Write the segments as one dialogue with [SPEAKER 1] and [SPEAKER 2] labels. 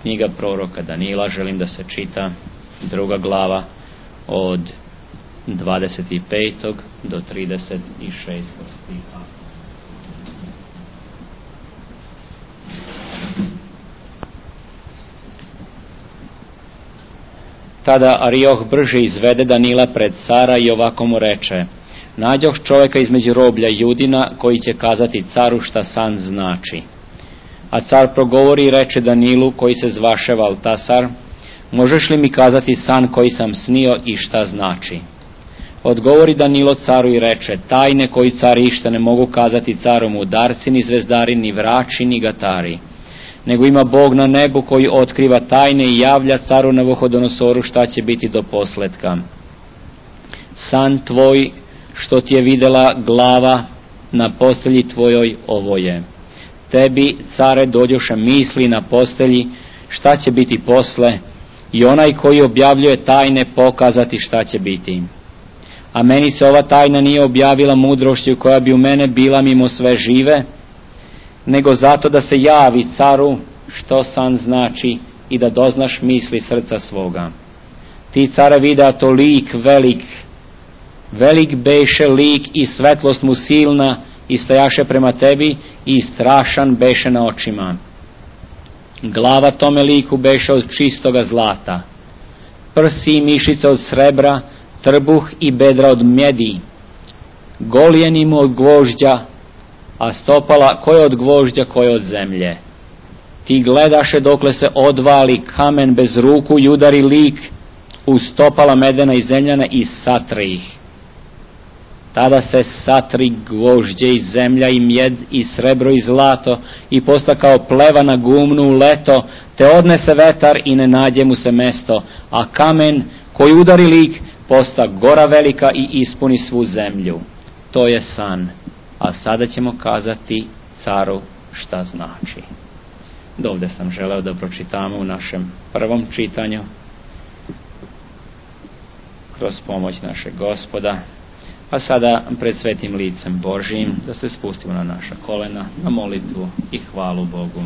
[SPEAKER 1] knjiga proroka Danila, želim da se čita 2. glava od 25. do 36. stiha. Tada Arioh brže izvede Danila pred cara i ovako mu reče: nađoh čovjeka između roblja Judina koji će kazati caru šta san znači. A car progovori i reče Danilu koji se zvaše Valtasar: možeš li mi kazati san koji sam snio i šta znači? Odgovori Danilo caru i reče: tajne koju car išta ne mogu kazati caru mudarci, ni zvezdari, ni vrači, ni gatari, nego ima Bog na nebu koji otkriva tajne i javlja caru Navuhodonosoru šta će biti do posletka. San tvoj što ti je videla glava na postelji tvojoj, ovo je: tebi, care, dođoše misli na postelji šta će biti posle, i onaj koji objavljuje tajne pokazati šta će biti. A meni se ova tajna nije objavila mudrošću koja bi u mene bila mimo sve žive, nego zato da se javi caru što san znači i da doznaš misli srca svoga. Ti, care, videa to lik velik beše lik i svetlost mu silna i stajaše prema tebi i strašan beše na očima. Glava tome liku beše od čistoga zlata, prsi i mišice od srebra, trbuh i bedra od mjedi, golijeni mu od gvožđa, a stopala koje od gvožđa, koje od zemlje. Ti gledaše dokle se odvali kamen bez ruku i udari lik u stopala medena i zemljana i satre ih. Tada se satri gvožđe i zemlja i mjed i srebro i zlato i posta kao pleva na gumnu u leto, te odnese vetar i ne nađe mu se mesto, a kamen koji udari lik posta gora velika i ispuni svu zemlju. To je san, a sada ćemo kazati caru šta znači. Dovde sam želeo da pročitamo u našem prvom čitanju kroz pomoć našeg Gospoda. A sada pred svetim licem Božijim da se spustimo na naša kolena, na molitvu i hvalu Bogu.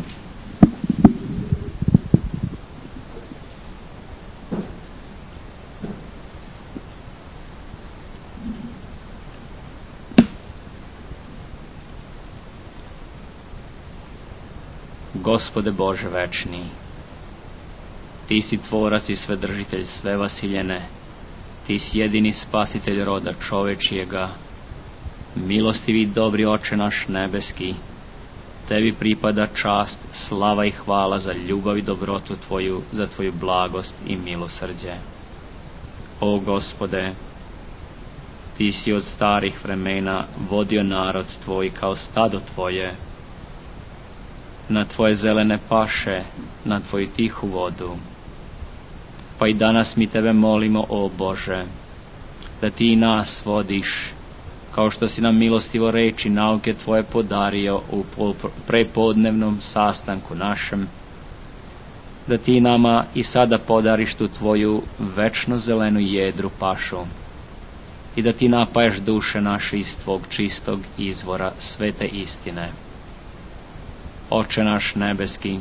[SPEAKER 1] Gospode Bože večni, ti si tvorac i svedržitelj sve vasiljene, ti si jedini spasitelj roda čovečijega, milostivi dobri Oče naš nebeski, tebi pripada čast, slava i hvala za ljubav i dobrotu tvoju, za tvoju blagost i milosrđe. O Gospode, ti si od starih vremena vodio narod tvoj kao stado tvoje, na tvoje zelene paše, na tvoju tihu vodu. Pa i danas mi tebe molimo, o Bože, da ti nas vodiš, kao što si nam milostivo reči nauke tvoje podario u prepodnevnom sastanku našem, da ti nama i sada podariš tu tvoju večno zelenu jedru pašu i da ti napaješ duše naše iz tvog čistog izvora svete istine. Oče naš nebeski,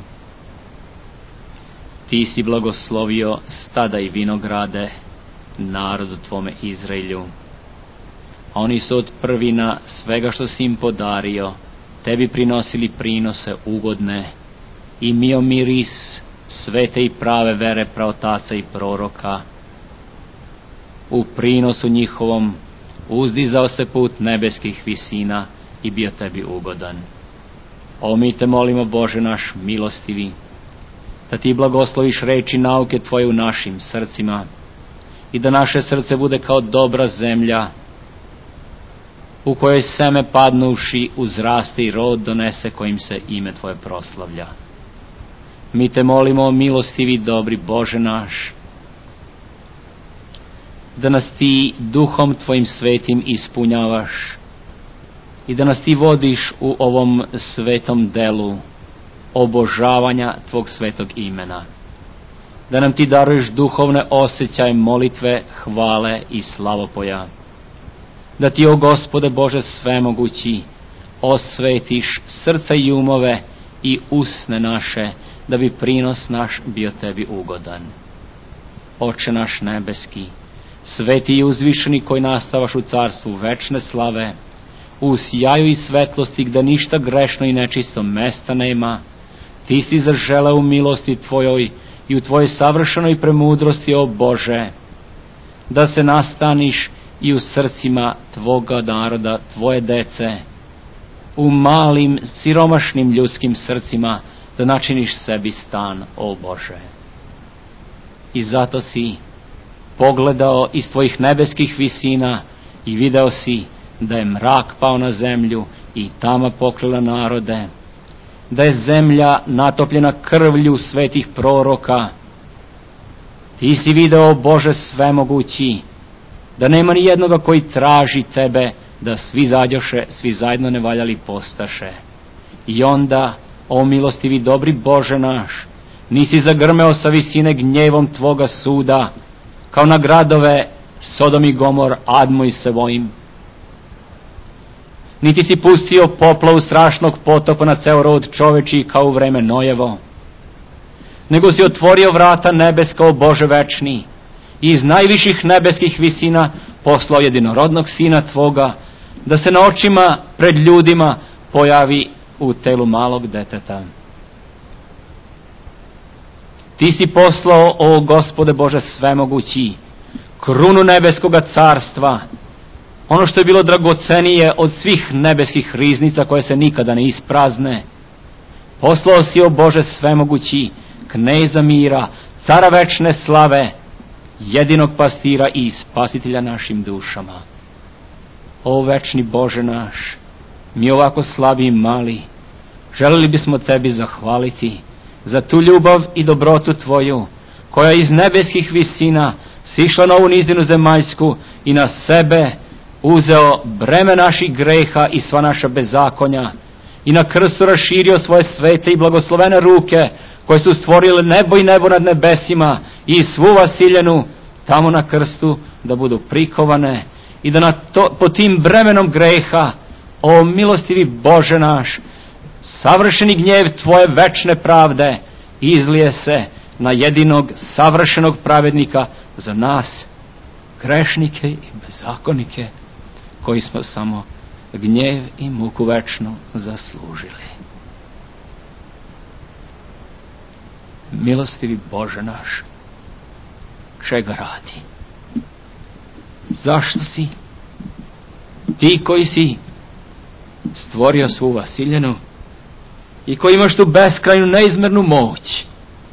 [SPEAKER 1] ti si blagoslovio stada i vinograde narodu tvome Izraelju, a oni su od prvina svega što si im podario tebi prinosili prinose ugodne i mio miris svete i prave vere praotaca i proroka. U prinosu njihovom uzdizao se put nebeskih visina i bio tebi ugodan. O, mi te molimo, Bože naš milostivi, da ti blagosloviš reči nauke tvoje u našim srcima i da naše srce bude kao dobra zemlja u kojoj seme padnuši uzraste i rod donese kojim se ime tvoje proslavlja. Mi te molimo, milostivi dobri Bože naš, da nas ti duhom tvojim svetim ispunjavaš i da nas ti vodiš u ovom svetom delu obožavanja tvog svetog imena, da nam ti daruješ duhovne osjećaje molitve, hvale i slavopoja, da ti, o Gospode Bože svemogući, osvetiš srca i umove i usne naše, da bi prinos naš bio tebi ugodan. Oče naš nebeski, sveti i uzvišeni koji nastavaš u carstvu večne slave, u sjaju i svetlosti gde ništa grešno i nečisto mesta nema, ti si zaželeo u milosti tvojoj i u tvojoj savršenoj premudrosti, o Bože, da se nastaniš i u srcima tvoga naroda, tvoje dece, u malim, siromašnim ljudskim srcima, da načiniš sebi stan, o Bože. I zato si pogledao iz tvojih nebeskih visina i video si da je mrak pao na zemlju i tama pokrila narode, da je zemlja natopljena krvlju svetih proroka. Ti si video, Bože svemogući, da nema ni jednoga koji traži tebe, da svi zađoše, svi zajedno nevaljali postaše. I onda, o milostivi dobri Bože naš, nisi zagrmeo sa visine gnjevom tvoga suda, kao na gradove Sodom i Gomor, Admu i Sevojim. Niti si pustio poplavu strašnog potopa na ceo rod čoveči kao u vreme Nojevo, nego si otvorio vrata nebeska, o Bože večni, i iz najviših nebeskih visina poslao jedinorodnog sina tvoga, da se na očima pred ljudima pojavi u telu malog deteta. Ti si poslao, o Gospode Bože svemogući, krunu nebeskoga carstva, ono što je bilo dragocenije od svih nebeskih riznica koje se nikada ne isprazne. Poslao si, o Bože svemogući, kneza mira, cara večne slave, jedinog pastira i spasitelja našim dušama. O večni Bože naš, mi ovako slabi i mali, želeli bismo tebi zahvaliti za tu ljubav i dobrotu tvoju, koja iz nebeskih visina sišla na ovu nizinu zemaljsku i na sebe uzeo breme naših greha i sva naša bezakonja, i na krstu raširio svoje svete i blagoslovene ruke, koje su stvorile nebo i nebo nad nebesima i svu vasiljenu tamo na krstu, da budu prikovane, i da pod tim bremenom greha, o milostivi Bože naš, savršeni gnjev tvoje večne pravde izlije se na jedinog savršenog pravednika za nas, grešnike i bezakonike, koji smo samo gnjev i muku večnu zaslužili. Milostivi Bože naš, čega radi? Zašto si ti koji si stvorio svu vasiljenu i koji imaš tu beskrajnu neizmernu moć,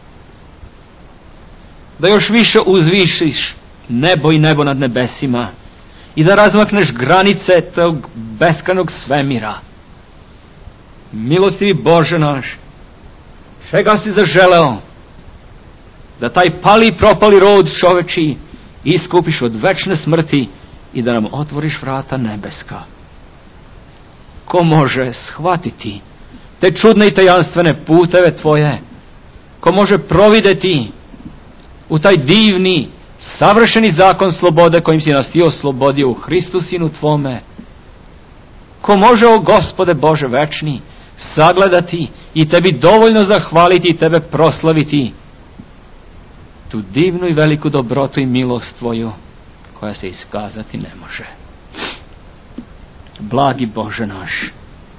[SPEAKER 1] da još više uzvišiš nebo i nebo nad nebesima i da razmakneš granice tog beskrajnog svemira? Milostivi Bože naš, čega si zaželeo? Da taj pali i propali rod čoveči iskupiš od večne smrti i da nam otvoriš vrata nebeska. Ko može shvatiti te čudne i tajanstvene puteve tvoje? Ko može provideti u taj divni, savršeni zakon slobode kojim si nas ti oslobodio u Hristu Sinu tvome? Ko može, o Gospode Bože večni, sagledati i tebi dovoljno zahvaliti i tebe proslaviti tu divnu i veliku dobrotu i milost tvoju, koja se iskazati ne može? Blagi Bože naš,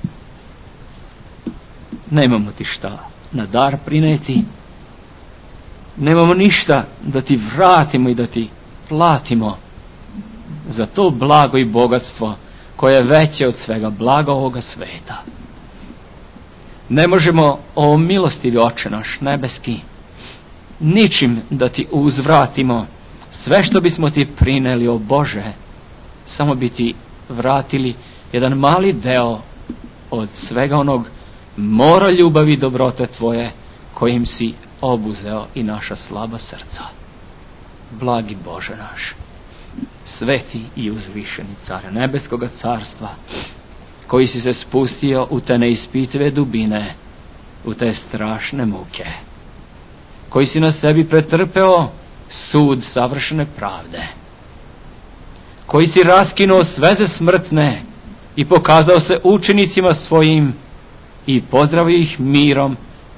[SPEAKER 1] nemamo ti šta na dar prineti, nemamo ništa da ti vratimo i da ti platimo za to blago i bogatstvo koje je veće od svega blaga ovoga sveta. Ne možemo, o milostivi Oče naš nebeski, ničim da ti uzvratimo sve što bismo ti prineli, o Bože, samo bi ti vratili jedan mali deo od svega onog mora ljubavi i dobrote tvoje kojim si obuzeo i naša slaba srca. Blagi Bože naš, sveti i uzvišeni care nebeskoga carstva, koji si se spustio u te neispitive dubine, u te strašne muke, koji si na sebi pretrpeo sud savršene pravde, koji si raskinuo sveze smrtne i pokazao se učenicima svojim i pozdravio ih mirom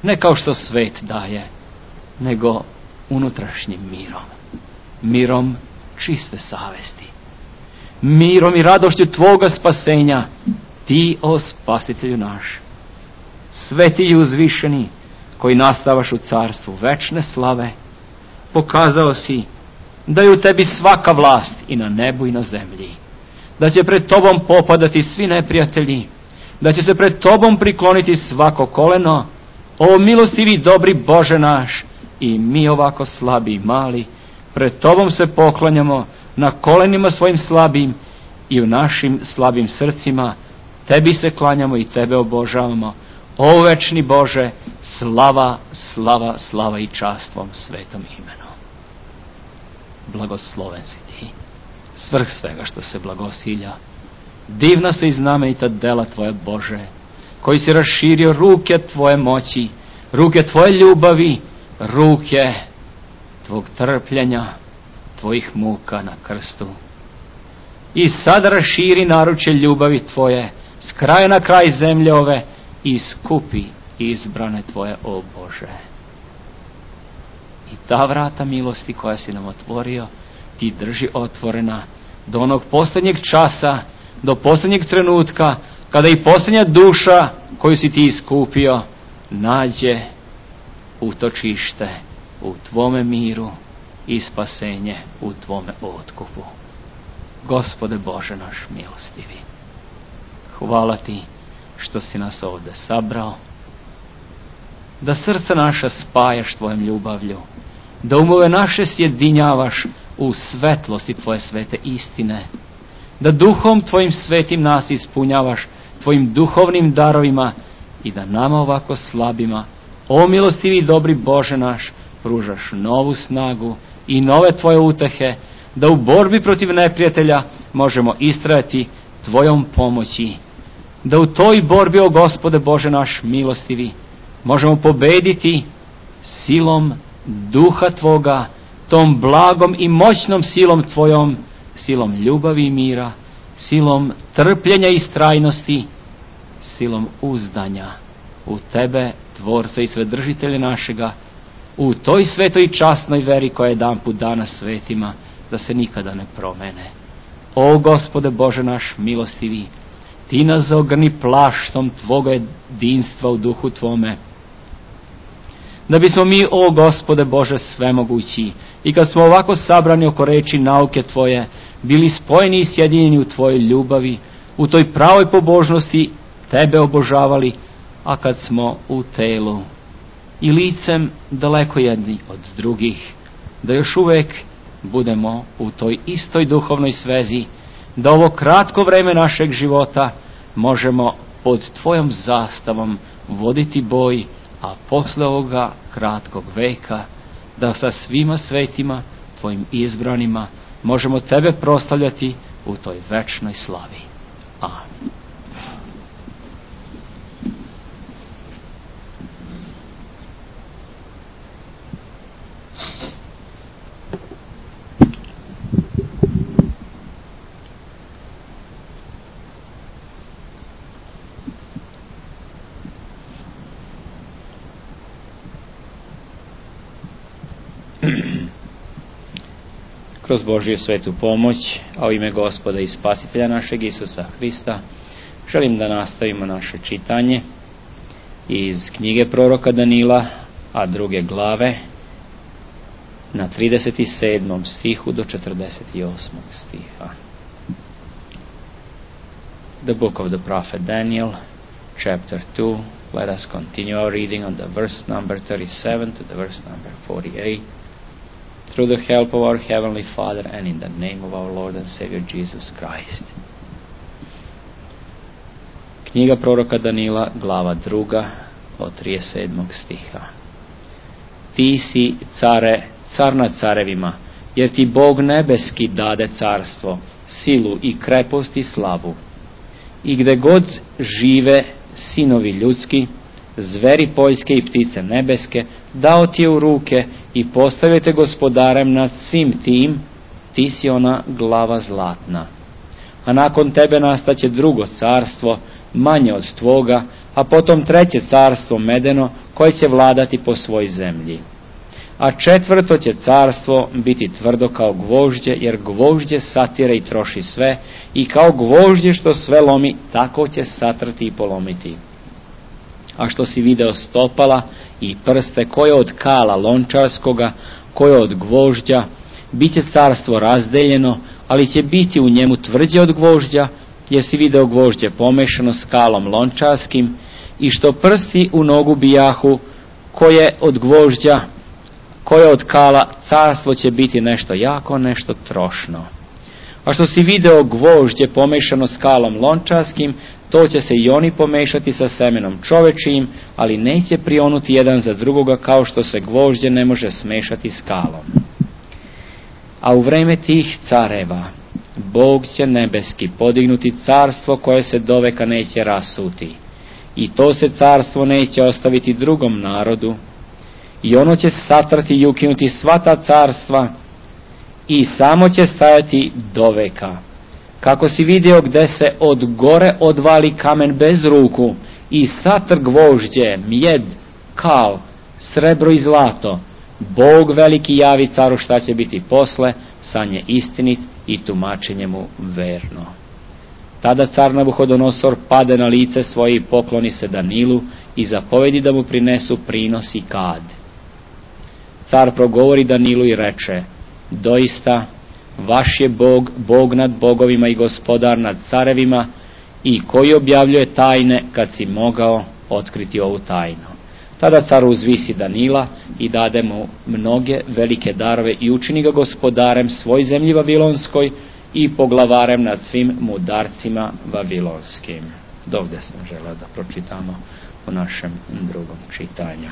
[SPEAKER 1] ne kao što svet daje, nego unutrašnjim mirom, mirom čiste savesti, mirom i radošću Tvoga spasenja, Ti, o Spasitelju naš, sveti i uzvišeni, koji nastavaš u carstvu večne slave, pokazao si da je u Tebi svaka vlast i na nebu i na zemlji, da će pred Tobom popadati svi neprijatelji, da će se pred Tobom prikloniti svako koleno. O milostivi dobri Bože naš, i mi ovako slabi i mali pred Tobom se poklanjamo na kolenima svojim slabim i u našim slabim srcima Tebi se klanjamo i Tebe obožavamo. O večni Bože, slava, slava, slava i čast Tvom svetom imenu. Blagosloven si Ti, svrh svega što se blagosilja. Divna se i znamenita dela Tvoje Bože, koji si raširio ruke Tvoje moći, ruke Tvoje ljubavi, ruke Tvog trpljenja, Tvojih muka na krstu. I sad raširi naručje ljubavi Tvoje s kraja na kraj zemlje ove i skupi izbrane Tvoje, o Bože. I ta vrata milosti koja si nam otvorio, Ti drži otvorena do onog posljednjeg časa, do posljednjeg trenutka, kada i posljednja duša koju si Ti iskupio nađe utočište u Tvome miru i spasenje u Tvome otkupu. Gospode Bože naš milostivi, hvala Ti što si nas ovdje sabrao, da srca naša spajaš Tvojom ljubavlju, da umove naše sjedinjavaš u svetlosti Tvoje svete istine, da duhom Tvojim svetim nas ispunjavaš Tvojim duhovnim darovima i da nama ovako slabima, o milostivi i dobri Bože naš, pružaš novu snagu i nove Tvoje utehe, da u borbi protiv neprijatelja možemo istrajati Tvojom pomoći, da u toj borbi, o Gospode Bože naš milostivi, možemo pobediti silom duha Tvoga, tom blagom i moćnom silom Tvojom, silom ljubavi i mira, silom trpljenja i strajnosti, silom uzdanja u Tebe, Tvorca i Svedržitelja našega, u toj svetoj i časnoj veri koja je dan put dana svetima, da se nikada ne promene. O Gospode Bože naš milostivi, Ti nas zaogrni plaštom Tvoga jedinstva u duhu Tvome, da bismo mi, o Gospode Bože svemogući, i kad smo ovako sabrani oko reči nauke Tvoje, bili spojeni i sjedinjeni u Tvojoj ljubavi, u toj pravoj pobožnosti Tebe obožavali, a kad smo u telu i licem daleko jedni od drugih, da još uvek budemo u toj istoj duhovnoj svezi, da ovo kratko vreme našeg života možemo pod Tvojom zastavom voditi boj, a posle ovoga kratkog veka da sa svima svetima Tvojim izbranima možemo Tebe proslavljati u toj večnoj slavi. Amin. Kroz Božju svetu pomoć, a u ime Gospoda i Spasitelja našeg Isusa Hrista, želim da nastavimo naše čitanje iz knjige proroka Danila, a 2. glave, na 37. stihu do 48. stiha. The book of the prophet Daniel, chapter 2. Let us continue our reading on the verse number 37 to the verse number 48. Through the help of our Heavenly Father and in the name of our Lord and Savior Jesus Christ. Knjiga proroka Danila, glava 2, od 37. stiha. Ti si, care, car nad carevima, jer Ti Bog nebeski dade carstvo, silu i krepost i slavu. I gde god žive sinovi ljudski, zveri poljske i ptice nebeske, dao Ti je u ruke i postavio Te gospodarem nad svim tim, Ti si ona glava zlatna. A nakon Tebe nastaće drugo carstvo, manje od tvoga, a potom treće carstvo medeno, koje će vladati po svoj zemlji. A četvrto će carstvo biti tvrdo kao gvožđe, jer gvožđe satire i troši sve, i kao gvožđe što sve lomi, tako će satrti i polomiti. A što si video stopala i prste, koje od kala lončarskoga, koje od gvožđa, bit će carstvo razdeljeno, ali će biti u njemu tvrđe od gvožđa, jer si video gvožđe pomešano s kalom lončarskim, i što prsti u nogu bijahu, koje od gvožđa, koje od kala, carstvo će biti nešto jako, nešto trošno. A što si video gvožđe pomešano s kalom lončarskim, to će se i oni pomešati sa semenom čovečijim, ali neće prionuti jedan za drugoga, kao što se gvožđe ne može smešati s kalom. A u vreme tih careva Bog će nebeski podignuti carstvo koje se doveka neće rasuti, i to se carstvo neće ostaviti drugom narodu, i ono će satrati i ukinuti sva ta carstva, i samo će stajati doveka. Kako si vidio gde se od gore odvali kamen bez ruku, i satr gvožđe, mjed, kal, srebro i zlato, Bog veliki javi caru šta će biti posle, san je istinit i tumačenje mu verno. Tada car Nabuhodonosor pade na lice svoje i pokloni se Danilu i zapovedi da mu prinesu prinos i kad. Car progovori Danilu i reče: doista, vaš je Bog, Bog nad bogovima i gospodar nad carevima, i koji objavljuje tajne kad si mogao otkriti ovu tajnu. Tada car uzvisi Danila i dade mu mnoge velike darove i učini ga gospodarem svoj zemlji Vavilonskoj i poglavarem nad svim mudarcima vavilonskim. Dovde sam želeo da pročitamo u našem drugom čitanju.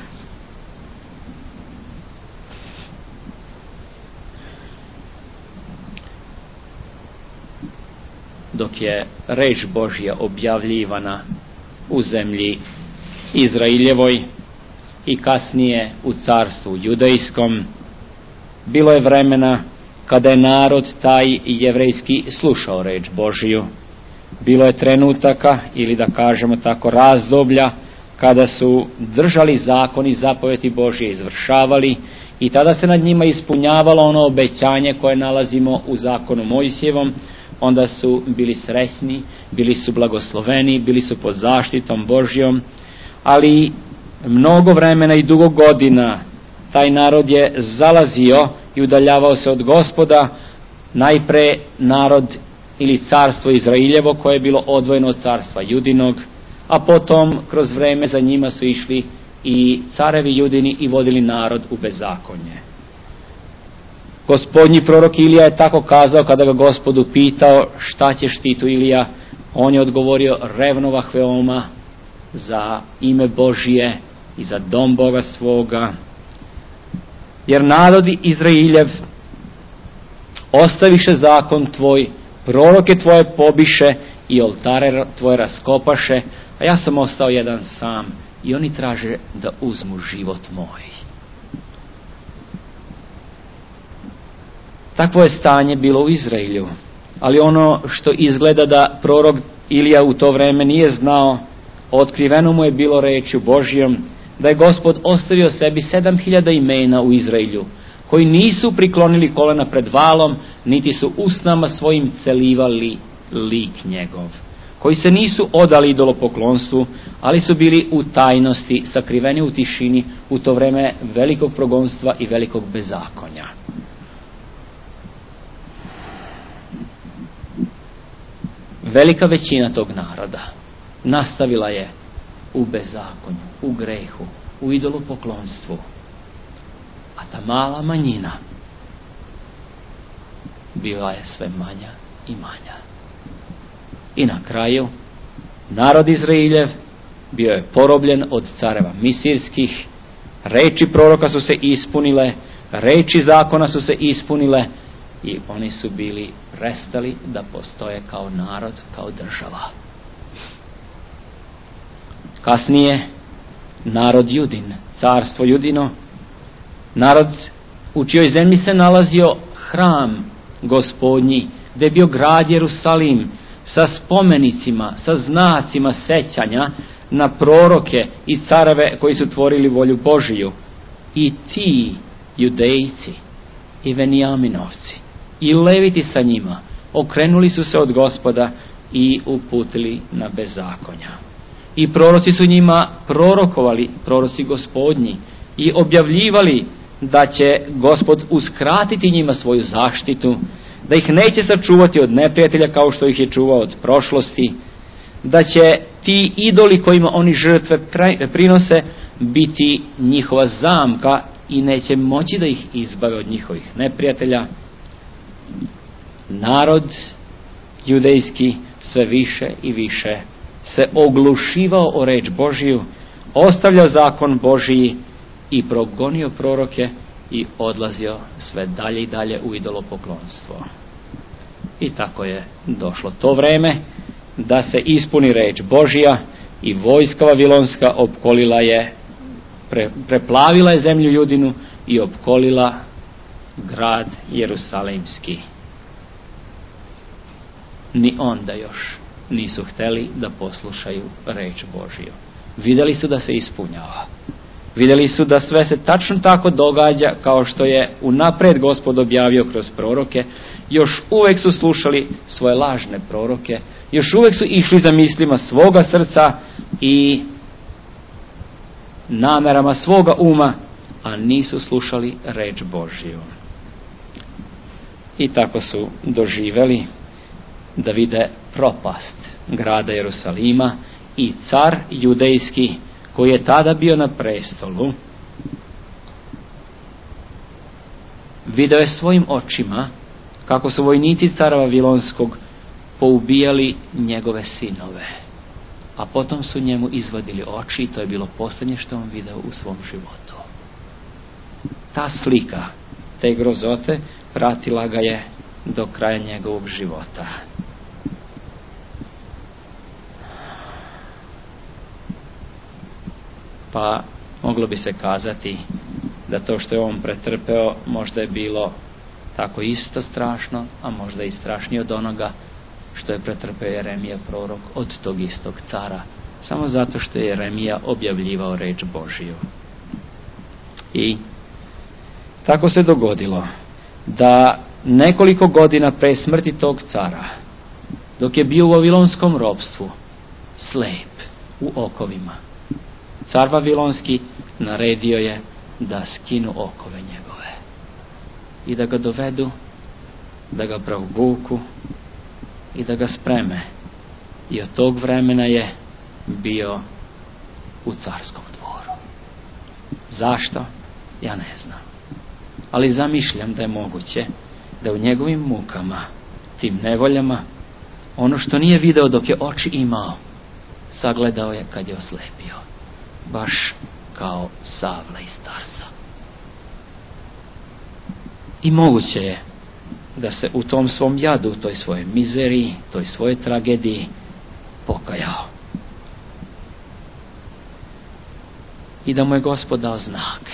[SPEAKER 1] Dok je reč Božja objavljivana u zemlji Izraeljevoj i kasnije u carstvu judejskom, bilo je vremena kada je narod taj jevrejski slušao reč Božju. Bilo je trenutaka, ili da kažemo tako razdoblja, kada su držali zakon i zapovesti Božje izvršavali, i tada se nad njima ispunjavalo ono obećanje koje nalazimo u zakonu Mojsijevom. Onda su bili srećni, bili su blagosloveni, bili su pod zaštitom Božjom, ali mnogo vremena i dugo godina taj narod je zalazio i udaljavao se od Gospoda. Najpre narod ili carstvo Izraeljevo, koje je bilo odvojeno od carstva Judinog, a potom kroz vreme za njima su išli i carevi Judini i vodili narod u bezakonje. Gospodnji prorok Ilija je tako kazao kada ga Gospodu pitao šta ćeš ti tu, Ilija. On je odgovorio: revnovah veoma za ime Božije i za dom Boga svoga, jer narod Izraeljev ostaviše zakon tvoj, proroke tvoje pobiše i oltare tvoje raskopaše, a ja sam ostao jedan sam i oni traže da uzmu život moj. Takvo je stanje bilo u Izraelju, ali ono što izgleda da prorok Ilija u to vreme nije znao, otkriveno mu je bilo rečju Božjom da je Gospod ostavio sebi 7000 imena u Izraelju, koji nisu priklonili kolena pred valom, niti su usnama svojim celivali lik njegov, koji se nisu odali idolopoklonstvu, ali su bili u tajnosti, sakriveni u tišini u to vreme velikog progonstva i velikog bezakonja. Velika većina tog naroda nastavila je u bezakonju, u grehu, u idolopoklonstvu, a ta mala manjina bila je sve manja i manja. I na kraju narod Izraeljev bio je porobljen od careva misirskih, reči proroka su se ispunile, reči zakona su se ispunile i oni su bili prestali da postoje kao narod, kao država. Kasnije narod Judin, carstvo Judino, narod u čijoj zemlji se nalazio hram Gospodnji, gdje je bio grad Jerusalim sa spomenicima, sa znacima sećanja na proroke i careve koji su tvorili volju Božiju. I ti Judejci i Venijaminovci i Leviti sa njima okrenuli su se od Gospoda i uputili na bezakonja. I proroci su njima prorokovali, proroci Gospodnji, i objavljivali da će Gospod uskratiti njima svoju zaštitu, da ih neće sačuvati od neprijatelja kao što ih je čuvao od prošlosti, da će ti idoli kojima oni žrtve prinose biti njihova zamka i neće moći da ih izbave od njihovih neprijatelja. Narod judejski sve više i više se oglušivao o reč Božiju, ostavljao zakon Božiji i progonio proroke i odlazio sve dalje i dalje u idolopoklonstvo. I tako je došlo to vreme da se ispuni reč Božija i vojska vavilonska opkolila je, preplavila je zemlju Judinu i opkolila grad Jerusalemski. Ni onda još nisu hteli da poslušaju reč Božiju. Vidjeli su da se ispunjava. Vidjeli su da sve se tačno tako događa kao što je unaprijed Gospod objavio kroz proroke. Još uvijek su slušali svoje lažne proroke. Još uvijek su išli za mislima svoga srca i namerama svoga uma, a nisu slušali reč Božiju. I tako su doživjeli da vide propast grada Jerusalima i car judejski koji je tada bio na prestolu video je svojim očima kako su vojnici cara Vavilonskog poubijali njegove sinove, a potom su njemu izvadili oči i to je bilo posljednje što on video u svom životu. Ta slika te grozote pratila ga je do kraja njegovog života. Pa moglo bi se kazati da to što je on pretrpeo možda je bilo tako isto strašno, a možda i strašnije od onoga što je pretrpeo Jeremija prorok od tog istog cara, samo zato što je Jeremija objavljivao reč Božiju. I tako se dogodilo da nekoliko godina pre smrti tog cara, dok je bio u vavilonskom ropstvu, slep u okovima, car vavilonski naredio je da skinu okove njegove i da ga dovedu, da ga provuku i da ga spreme. I od tog vremena je bio u carskom dvoru. Zašto? Ja ne znam. Ali zamišljam da je moguće da u njegovim mukama, tim nevoljama, ono što nije video dok je oči imao, sagledao je kad je oslepio. Baš kao Savla iz Tarsa. I moguće je da se u tom svom jadu, toj svojoj mizeriji, toj svojoj tragediji pokajao. I da mu je Gospod dao znak.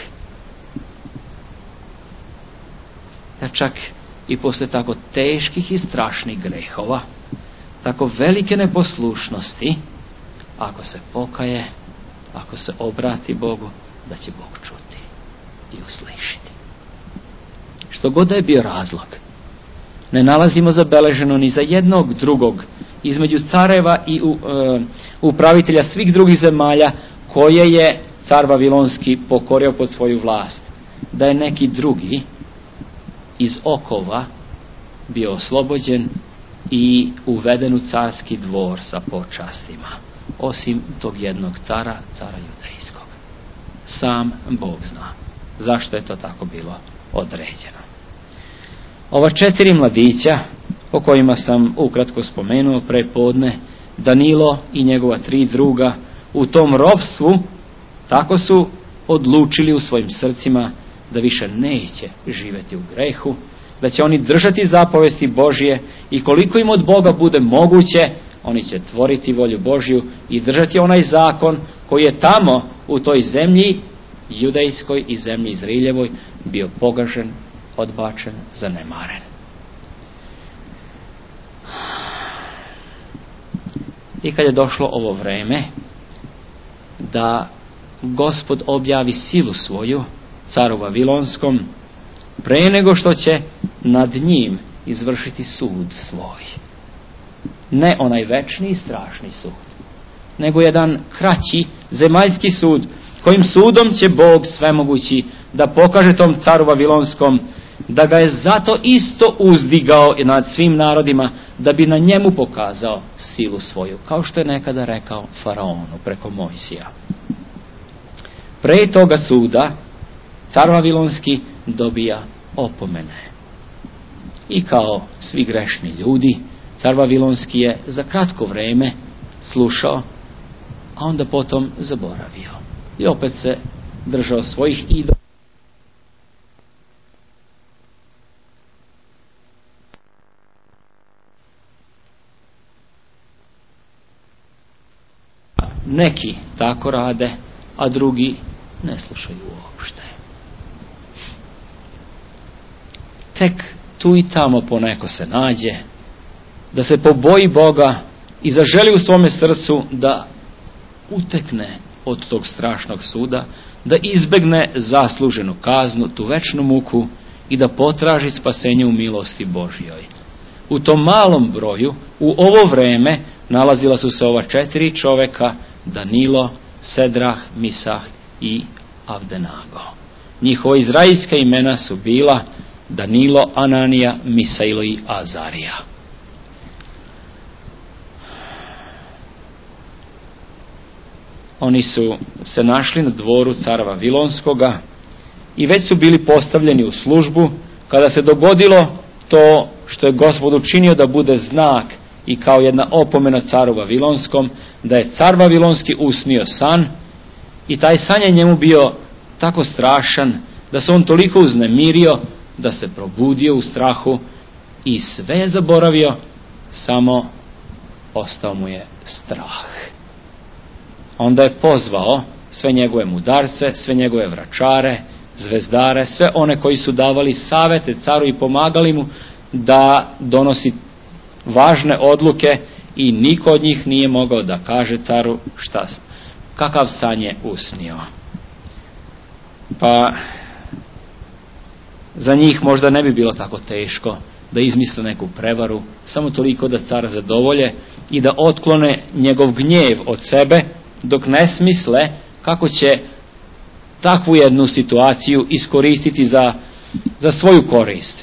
[SPEAKER 1] Da čak i posle tako teških i strašnih grehova, tako velike neposlušnosti, ako se pokaje, ako se obrati Bogu, da će Bog čuti i uslišiti. Što god da je bio razlog, ne nalazimo zabeleženo ni za jednog drugog između careva i upravitelja svih drugih zemalja koje je car Vavilonski pokorio pod svoju vlast, da je neki drugi iz okova bio oslobođen i uveden u carski dvor sa počastima, osim tog jednog cara judejskog. Sam Bog zna zašto je to tako bilo određeno. Ova 4 mladića o kojima sam ukratko spomenuo prepodne, Danilo i njegova 3 druga, u tom ropstvu tako su odlučili u svojim srcima da više neće živjeti u grehu, da će oni držati zapovesti Božje i koliko im od Boga bude moguće, oni će tvoriti volju Božju i držati onaj zakon koji je tamo u toj zemlji judejskoj i zemlji Izraeljevoj bio pogažen, odbačen, zanemaren. I kad je došlo ovo vreme da Gospod objavi silu svoju caru Vavilonskom, pre nego što će nad njim izvršiti sud svoj, ne onaj večni i strašni sud, nego jedan kraći zemaljski sud, kojim sudom će Bog svemogući da pokaže tom caru Vavilonskom da ga je zato isto uzdigao nad svim narodima, da bi na njemu pokazao silu svoju, kao što je nekada rekao faraonu preko Mojsija. Pre toga suda car Vavilonski dobija opomene. I kao svi grešni ljudi, car Vavilonski je za kratko vreme slušao, a onda potom zaboravio. I opet se držao svojih idola. Neki tako rade, a drugi ne slušaju uopšte. Tek tu i tamo poneko se nađe da se poboji Boga i zaželi u svome srcu da utekne od tog strašnog suda, da izbegne zasluženu kaznu, tu večnu muku, i da potraži spasenje u milosti Božjoj. U tom malom broju, u ovo vreme, nalazila su se ova 4 čoveka: Danilo, Sedrah, Misah i Avdenago. Njihova izraelska imena su bila Danilo, Ananija, Misailo i Azarija. Oni su se našli na dvoru cara Vavilonskoga i već su bili postavljeni u službu kada se dogodilo to što je Gospod učinio da bude znak i kao jedna opomena caru Vavilonskom, da je car Vavilonski usnio san, i taj san je njemu bio tako strašan da se on toliko uznemirio da se probudio u strahu i sve je zaboravio, samo ostao mu je strah. Onda je pozvao sve njegove mudarce, sve njegove vračare, zvezdare, sve one koji su davali savete caru i pomagali mu da donosi važne odluke, i niko od njih nije mogao da kaže caru kakav san je usnio. Pa za njih možda ne bi bilo tako teško da izmisle neku prevaru, samo toliko da cara zadovolje i da otklone njegov gnjev od sebe, dok ne smisle kako će takvu jednu situaciju iskoristiti za svoju korist.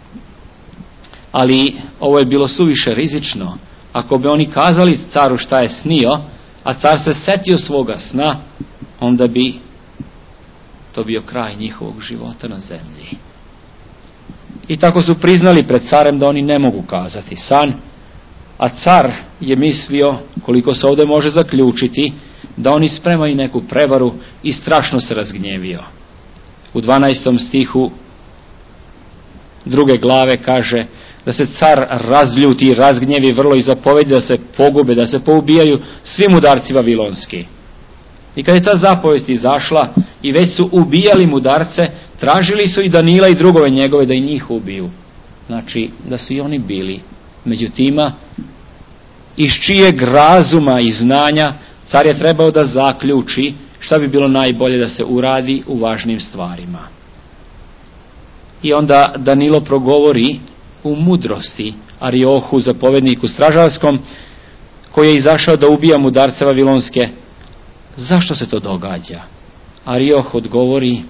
[SPEAKER 1] Ali ovo je bilo suviše rizično. Ako bi oni kazali caru šta je snio, a car se setio svoga sna, onda bi to bio kraj njihovog života na zemlji. I tako su priznali pred carem da oni ne mogu kazati san, a car je mislio, koliko se ovdje može zaključiti, da oni spremaju neku prevaru, i strašno se razgnjevio. U 12. stihu 2. glave kaže da se car razljuti i razgnjevi vrlo i zapovedi da se pogube, da se poubijaju svi mudarci vavilonski. I kad je ta zapovest izašla i već su ubijali mudarce, tražili su i Danila i drugove njegove da i njih ubiju. Znači da su i oni bili među tima, iz čijeg razuma i znanja car je trebao da zaključi šta bi bilo najbolje da se uradi u važnim stvarima. I onda Danilo progovori u mudrosti Ariohu, zapovedniku stražarskom, koji je izašao da ubija mudarce vavilonske: zašto se to događa? Arioh odgovori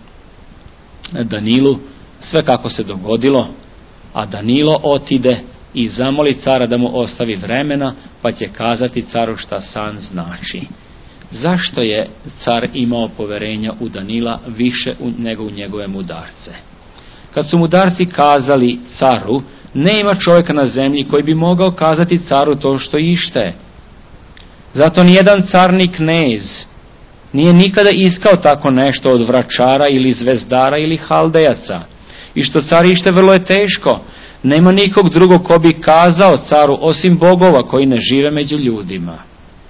[SPEAKER 1] Danilu sve kako se dogodilo, a Danilo otide i zamoli cara da mu ostavi vremena, pa će kazati caru šta san znači. Zašto je car imao poverenja u Danila više nego u njegove mudarce? Kad su mudarci kazali caru, nema čovjeka na zemlji koji bi mogao kazati caru to što ište. Zato nijedan car ni knez nije nikada iskao tako nešto od vračara ili zvezdara ili haldejaca. I što car ište vrlo je teško. Nema nikog drugog ko bi kazao caru osim bogova koji ne žive među ljudima.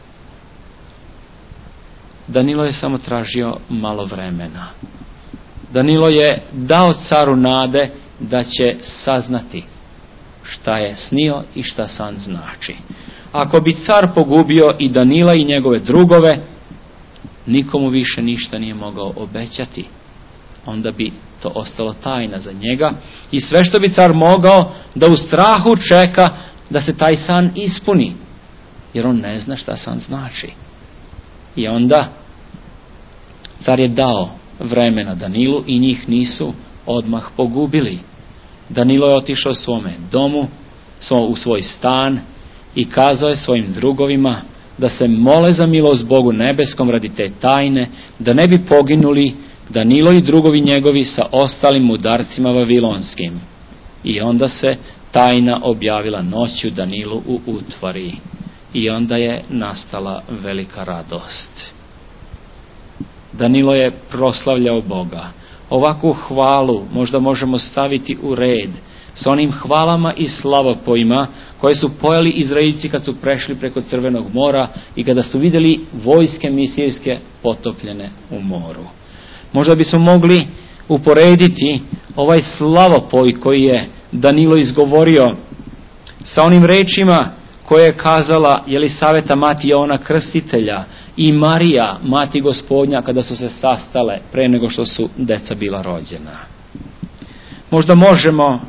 [SPEAKER 1] Danilo je samo tražio malo vremena. Danilo je dao caru nade da će saznati šta je snio i šta san znači. ako bi car pogubio i Danila i njegove drugove, nikomu više ništa nije mogao obećati. Onda bi to ostalo tajna za njega i sve što bi car mogao, da u strahu čeka da se taj san ispuni, jer on ne zna šta san znači. I onda car je dao vremena Danilu i njih nisu odmah pogubili. Danilo je otišao svome domu, u svoj stan i kazao je svojim drugovima da se mole za milost Bogu nebeskom radi te tajne, da ne bi poginuli Danilo i drugovi njegovi sa ostalim mudarcima vavilonskim. I onda se tajna objavila noću Danilu u utvari. I onda je nastala velika radost. Danilo je proslavljao Boga. Ovakvu hvalu možda možemo staviti u red sa onim hvalama i slavopojima koje su pojeli Izraelci kad su prešli preko Crvenog mora i kada su vidjeli vojske misirske potopljene u moru. Možda bismo mogli uporediti ovaj slavopoj koji je Danilo izgovorio sa onim rečima koje je kazala Jelisaveta, mati Joana Krstitelja, i Marija, mati Gospodnja, kada su se sastale pre nego što su deca bila rođena. Možda možemo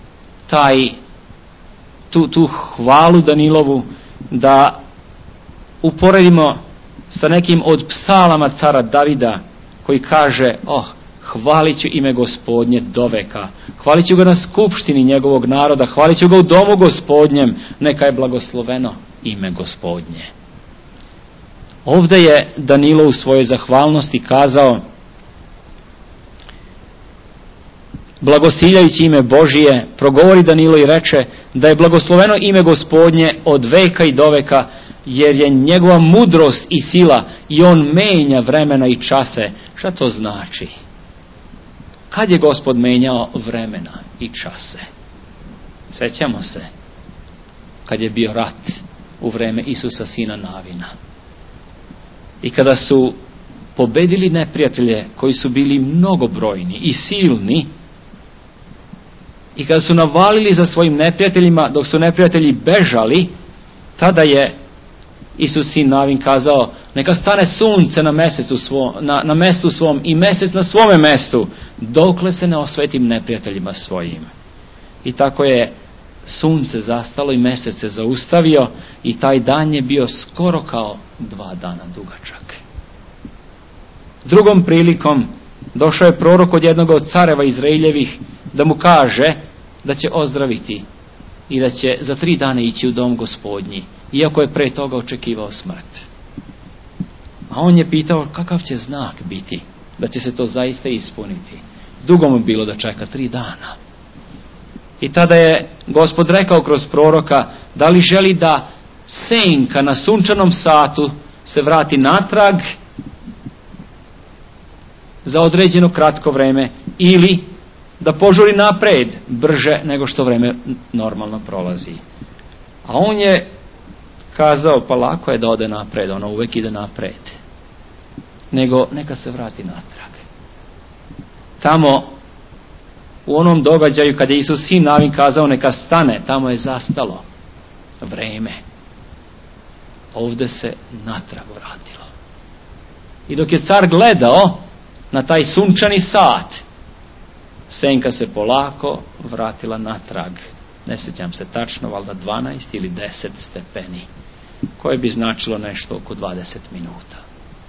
[SPEAKER 1] tu hvalu Danilovu da uporedimo sa nekim od psalama cara Davida, koji kaže: hvalit ću ime Gospodnje doveka, hvalit ću ga na skupštini njegovog naroda, hvalit ću ga u domu Gospodnjem, neka je blagosloveno ime Gospodnje. Ovdje je Danilo u svojoj zahvalnosti kazao, blagosiljajući ime Božije, progovori Danilo i reče da je blagosloveno ime Gospodnje od veka i doveka, jer je njegova mudrost i sila i on menja vremena i čase. Šta to znači? Kad je Gospod menjao vremena i čase? Sjećamo se kad je bio rat u vreme Isusa sina Navina. I kada su pobedili neprijatelje koji su bili mnogobrojni i silni, i kada su navalili za svojim neprijateljima dok su neprijatelji bežali, tada je Isus sin Navin kazao: neka stane sunce na mestu svom i mesec na svome mestu, dokle se ne osvetim neprijateljima svojim. I tako je sunce zastalo i mesec se zaustavio i taj dan je bio skoro kao 2 dana dugačak. Drugom prilikom došao je prorok od jednog od careva Izraeljevih da mu kaže da će ozdraviti i da će za 3 dana ići u dom Gospodnji, iako je pre toga očekivao smrt. A on je pitao kakav će znak biti da će se to zaista ispuniti. Dugo mu bilo da čeka 3 dana. I tada je Gospod rekao kroz proroka da li želi da senka na sunčanom satu se vrati natrag za određeno kratko vreme ili da požuri napred brže nego što vreme normalno prolazi. A on je kazao, pa lako je da ode napred, ono uvek ide napred, nego neka se vrati natrag. Tamo u onom događaju kada je Isus sin Navin kazao neka stane, tamo je zastalo vreme. Ovdje se natrag vratilo. I dok je car gledao na taj sunčani sat, senka se polako vratila natrag. Ne sjećam se tačno, valjda 12 ili 10 stepeni, koje bi značilo nešto oko 20 minuta.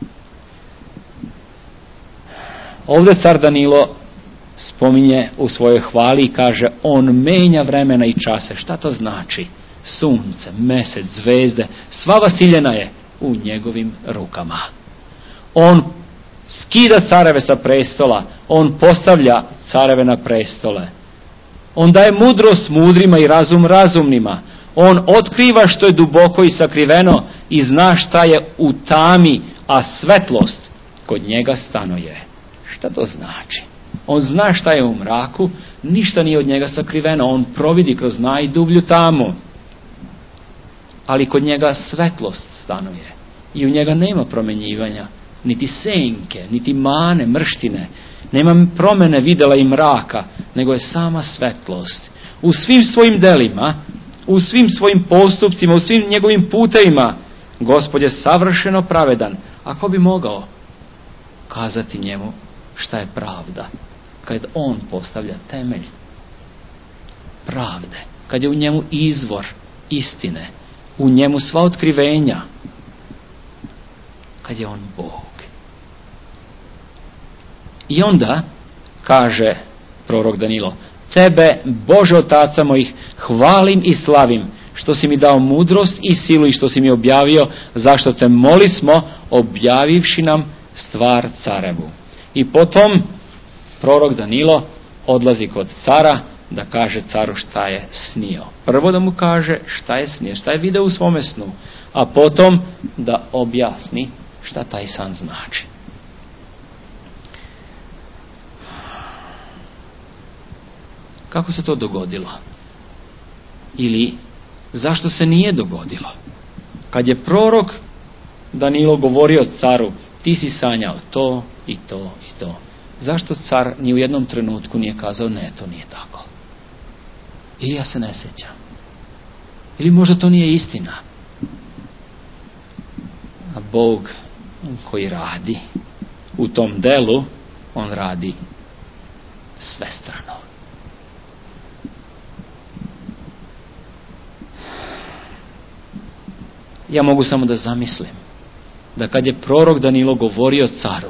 [SPEAKER 1] Ovdje car Danilo spominje u svojoj hvali i kaže on menja vremena i čase. Šta to znači? Sunce, mesec, zvezde, sva vasiljena je u njegovim rukama. On skida careve sa prestola, on postavlja careve na prestole. On daje mudrost mudrima i razum razumnima. On otkriva što je duboko i sakriveno i zna šta je u tami, a svetlost kod njega stanuje. Šta to znači? On zna šta je u mraku, ništa nije od njega sakriveno, on providi kroz najdublju tamu. Ali kod njega svetlost stanuje i u njega nema promenjivanja, niti senke, niti mane, mrštine, nema promjene videla i mraka, nego je sama svetlost. U svim svojim delima u svim svojim postupcima, u svim njegovim putevima. Gospod je savršeno pravedan. Ako bi mogao kazati njemu šta je pravda, kad on postavlja temelj pravde, kad je u njemu izvor istine, u njemu sva otkrivenja, kad je on Bog. I onda kaže prorok Danilo: tebe, Bože otaca mojih, hvalim i slavim, što si mi dao mudrost i silu i što si mi objavio, zašto te molismo, objavivši nam stvar carevu. I potom prorok Danilo odlazi kod cara da kaže caru šta je snio. Prvo da mu kaže šta je snio, šta je video u svome snu, a potom da objasni šta taj san znači. Kako se to dogodilo? Ili zašto se nije dogodilo? Kad je prorok Danilo govorio caru: ti si sanjao to i to i to. Zašto car ni u jednom trenutku nije kazao: ne, to nije tako? Ili ja se ne sjećam. Ili možda to nije istina. A Bog koji radi u tom delu, on radi svestrano. Ja mogu samo da zamislim da kad je prorok Danilo govorio caru,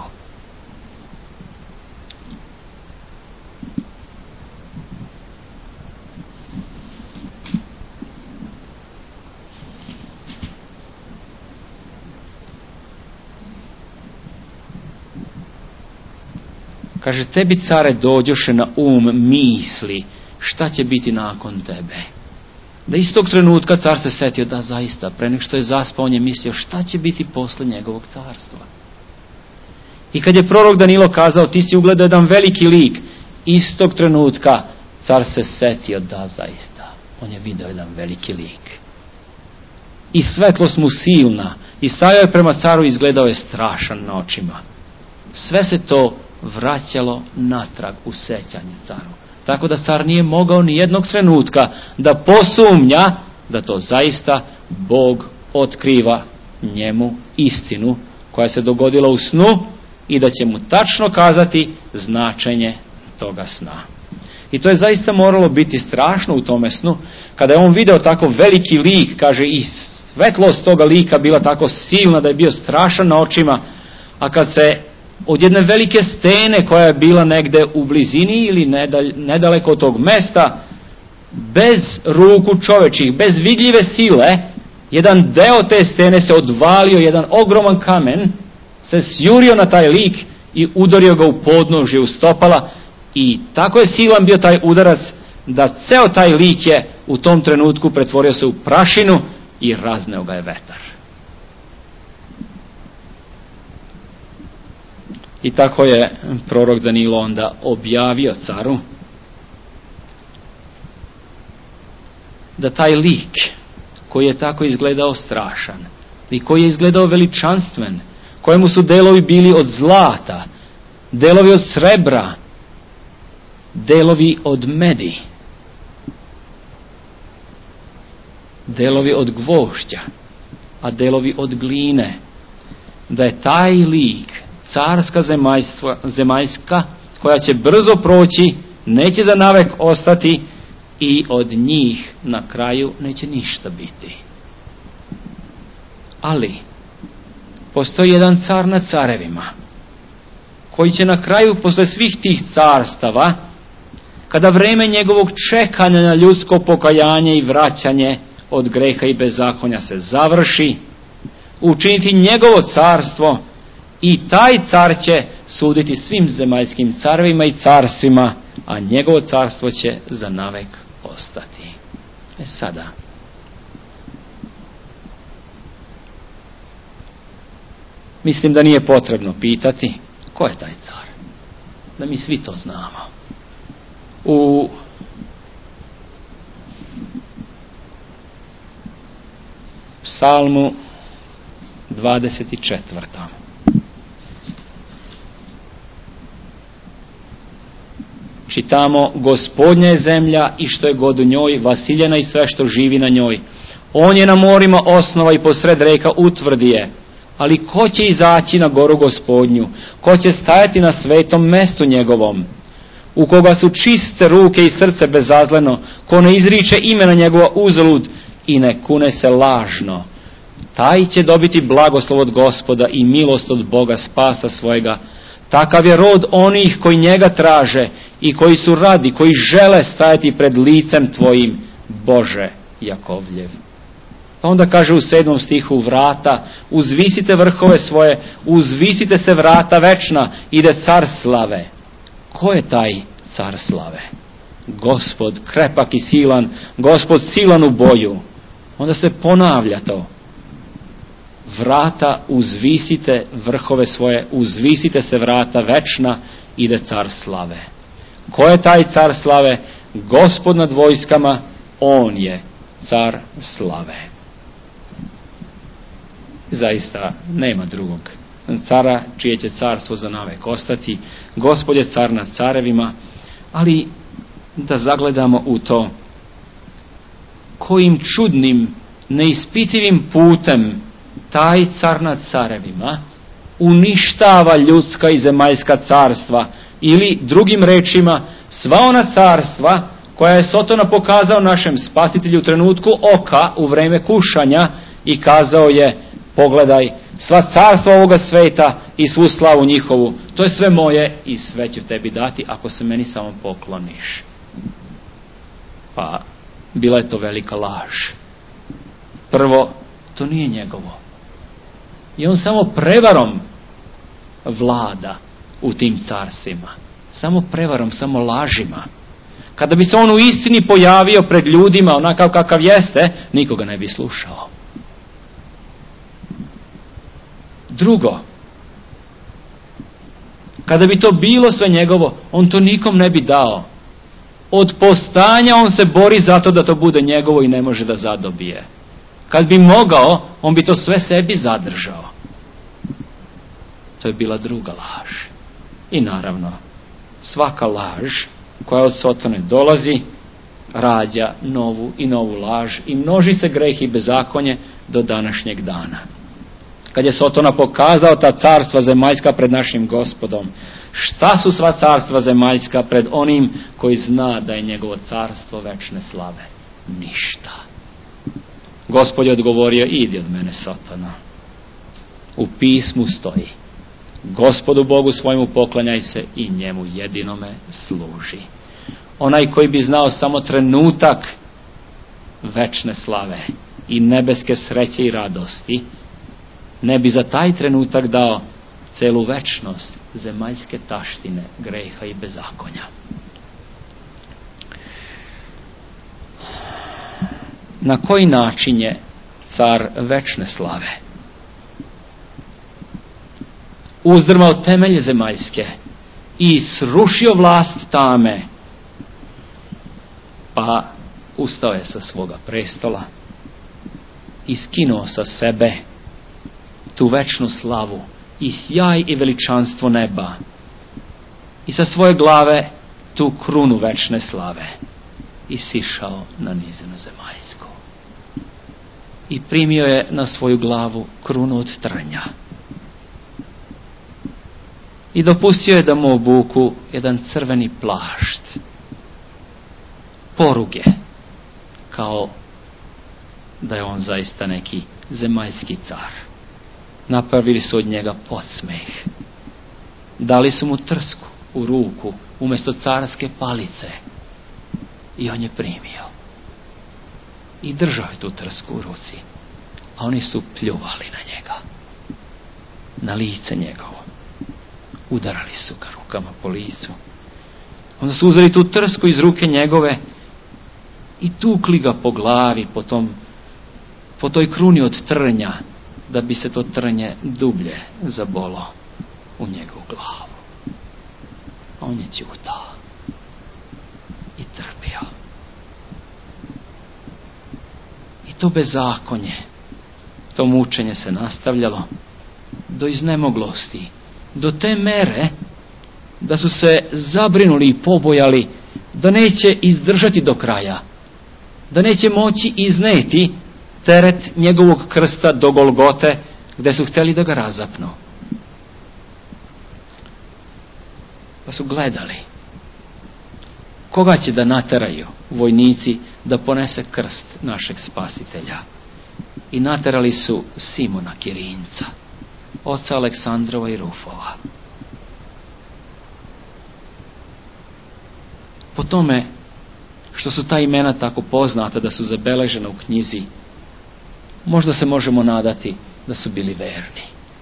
[SPEAKER 1] kaže: tebi, care, dođoše na misli šta će biti nakon tebe. Da istog trenutka car se setio da zaista, pre nego što je zaspao, on je mislio šta će biti posle njegovog carstva. I kad je prorok Danilo kazao: ti si ugledao jedan veliki lik, istog trenutka car se setio da zaista, on je video jedan veliki lik. I svetlost mu silna, i stajao je prema caru i izgledao je strašan na očima. Sve se to vraćalo natrag u sećanje caru. Tako da car nije mogao ni jednog trenutka da posumnja da to zaista Bog otkriva njemu istinu koja se dogodila u snu i da će mu tačno kazati značenje toga sna. I to je zaista moralo biti strašno u tome snu, kada je on video tako veliki lik, kaže, i svetlost toga lika bila tako silna da je bio strašan na očima, a kad se od jedne velike stene koja je bila negde u blizini ili nedaleko od tog mesta, bez ruku čovečih, bez vidljive sile, jedan deo te stene se odvalio, jedan ogroman kamen se sjurio na taj lik i udario ga u podnožje, u stopala, i tako je silan bio taj udarac da ceo taj lik je u tom trenutku pretvorio se u prašinu i razneo ga je vetar. I tako je prorok Danilo onda objavio caru da taj lik koji je tako izgledao strašan i koji je izgledao veličanstven, kojemu su delovi bili od zlata, delovi od srebra, delovi od medi, delovi od gvožđa, a delovi od gline, da je taj lik carska zemaljska koja će brzo proći, neće za navek ostati i od njih na kraju neće ništa biti. Ali postoji jedan car nad carevima koji će na kraju, posle svih tih carstava, kada vreme njegovog čekanja na ljudsko pokajanje i vraćanje od greha i bezakonja se završi, učiniti njegovo carstvo, i taj car će suditi svim zemaljskim carevima i carstvima, a njegovo carstvo će za navek ostati. Sada, mislim da nije potrebno pitati ko je taj car, da mi svi to znamo. U Psalmu 24. čitamo: Gospodnja je zemlja i što je god u njoj, Vasiljena i sve što živi na njoj. On je na morima osnova i posred reka utvrdi je. Ali ko će izaći na goru Gospodnju? Ko će stajati na svetom mestu njegovom? U koga su čiste ruke i srce bezazleno, ko ne izriče imena njegova uzalud i ne kune se lažno. Taj će dobiti blagoslov od Gospoda i milost od Boga spasa svojega. Takav je rod onih koji njega traže i koji su radi, koji žele stajati pred licem tvojim, Bože Jakovljev. Pa onda kaže u 7. stihu: vrata, uzvisite vrhove svoje, uzvisite se vrata večna, ide car slave. Ko je taj car slave? Gospod krepak i silan, Gospod silan u boju. Onda se ponavlja to: vrata, uzvisite vrhove svoje, uzvisite se vrata večna, ide car slave. Ko je taj car slave? Gospod nad vojskama, on je car slave. Zaista nema drugog cara čije će carstvo za navek ostati. Gospod je car nad carevima. Ali da zagledamo u to kojim čudnim, neispitivim putem taj car nad carevima uništava ljudska i zemaljska carstva, ili drugim rečima sva ona carstva koja je Sotona pokazao našem spasitelju u trenutku oka u vreme kušanja i kazao je: pogledaj, sva carstva ovoga sveta i svu slavu njihovu, to je sve moje i sve ću tebi dati ako se meni samo pokloniš. Pa bila je to velika laž. Prvo, to nije njegovo. I on samo prevarom vlada u tim carstvima. Samo prevarom, samo lažima. Kada bi se on u istini pojavio pred ljudima onakav kakav jeste, nikoga ne bi slušao. Drugo, kada bi to bilo sve njegovo, on to nikom ne bi dao. Od postanja on se bori zato da to bude njegovo i ne može da zadobije. Kad bi mogao, on bi to sve sebi zadržao. To je bila druga laž. I naravno, svaka laž koja od Sotone dolazi, rađa novu i novu laž i množi se greh i bezakonje do današnjeg dana. Kad je Sotona pokazao ta carstva zemaljska pred našim Gospodom, šta su sva carstva zemaljska pred onim koji zna da je njegovo carstvo večne slave? Ništa. Gospod je odgovorio: idi od mene, Sotona. U pismu stoji: Gospodu Bogu svojemu poklanjaj se i njemu jedinome služi. Onaj koji bi znao samo trenutak večne slave i nebeske sreće i radosti, ne bi za taj trenutak dao celu večnost zemaljske taštine, greha i bezakonja. Na koji način je car večne slave uzdrmao temelje zemaljske i srušio vlast tame, pa ustao je sa svoga prestola i skinuo sa sebe tu večnu slavu i sjaj i veličanstvo neba i sa svoje glave tu krunu večne slave i sišao na nizinu zemaljsku i primio je na svoju glavu krunu od trnja i dopustio je da mu obuku jedan crveni plašt, poruge, kao da je on zaista neki zemaljski car. Napravili su od njega podsmeh. Dali su mu trsku u ruku umjesto carske palice i on je primio. I držao je tu trsku u ruci, a oni su pljuvali na njega, na lice njegovo. Udarali su ga rukama po licu. Onda su uzeli tu trsku iz ruke njegove i tukli ga po glavi, po toj kruni od trnja, da bi se to trnje dublje zabolo u njegovu glavu. A on je ćutao i trpio. I to bezakonje, to mučenje se nastavljalo do iznemoglosti, do te mere da su se zabrinuli i pobojali da neće izdržati do kraja, da neće moći izneti teret njegovog krsta do Golgote, gdje su htjeli da ga razapnu. Pa su gledali koga će da nateraju vojnici da ponese krst našeg Spasitelja. I naterali su Simona Kirinca, oca Aleksandrova i Rufova. Po tome što su ta imena tako poznata da su zabeležena u knjizi, možda se možemo nadati da su bili verni.